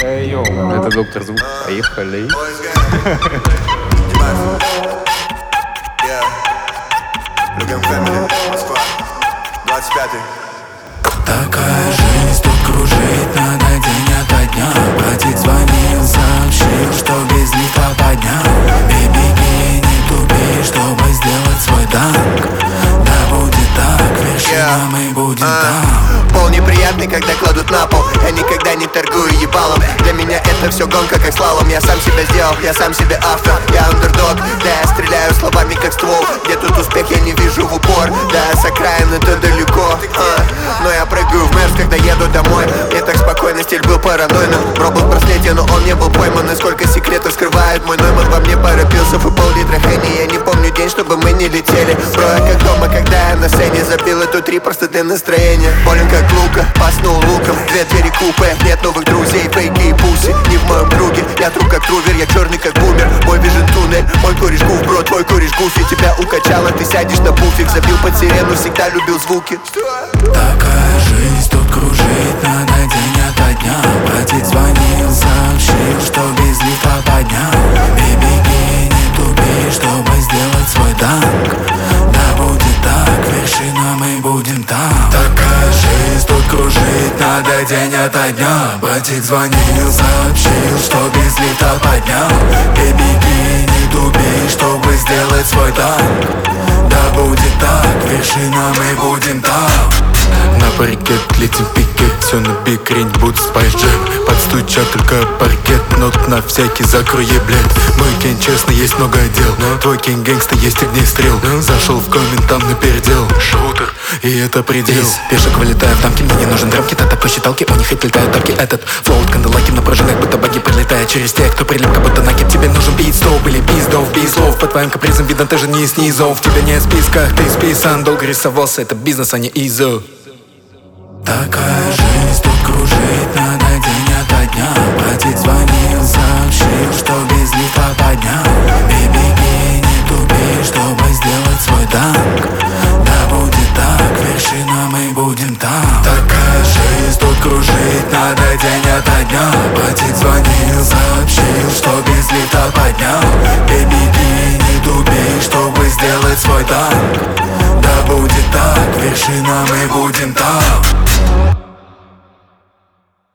Эй, йоу, это доктор Звук. Поехали. Такая жизнь тут кружит, надо день ото дня. Братик звонил, сообщил, что без лифта поднял. И беги, не тупи, чтобы сделать свой данк. Да будет так, вершина, мы будем там. Пол неприятный, когда кладут на пол. Я никогда не торгую ебалом. Для меня это все гонка, как слалом. Я сам себя сделал, я сам себе автор. Я андердог, да я стреляю словами, как ствол. Где тут успех, я не вижу в упор. Да, с окраин это далеко, но я прыгаю в мерз, когда еду домой. Мне так спокойно, стиль был паранойным. Бро был в браслете, но он не был пойман. И сколько секретов скрывает мой Нойман. Во мне пара пилсов и пол-литра Хенни. Я не помню день, чтобы мы не летели. Бро, я как дома, когда я на сцене. Забил эту 3 просто для настроения. Болен как лука, паснул луком. 2 двери купе, нет новых друзей. Фейки и пуси, не в моем круге. Я тру как трувер, я черный как бумер. Мой вижен туннель, мой кореш гуф, бро, твой кореш гуфи. Тебя укачало, ты сядешь на пуфик. Забил под сирену, всегда любил звуки. Такая жизнь тут кружит, надо день ото дня. Братик звонил, сообщил, что без лифта поднял. И беги, не тупи, чтобы сделать свой данк. Да будет так, вершина, мы будем там. Такая жизнь тут кружит, надо день ото дня. Братик звонил, сообщил, что без лифта поднял. И беги, не тупи, чтобы сделать свой данк. Да будет так, вершина, мы будем там. На паркет летим пикет, все на бикрень, будет спайс джем. Подстучат только паркет, нот на всякий закрой еблет. Мой кен честно, есть много дел, но твой кен гэнгста есть огнестрел. Зашел в коммент, там напердел шутер, и это предел. Пешек вылетаю в дамки, мне не нужен драмкит. А такой считалки, у них и летают тапки. Этот флоут кандалаки на пружинах, будто баги прилетая через тех, кто прилип, как будто накид. Тебе нужен пит-стоп или пиздов, бейслов. По твоим капризам видно, ты же не из низов. Тебя не в списках, ты списан. Долго рисовался, это бизнес, а не изо. Такая жизнь тут кружит, надо день ото дня. Братик звонил, сообщил, что без лифта поднял. И беги, не тупи, чтобы сделать свой данк.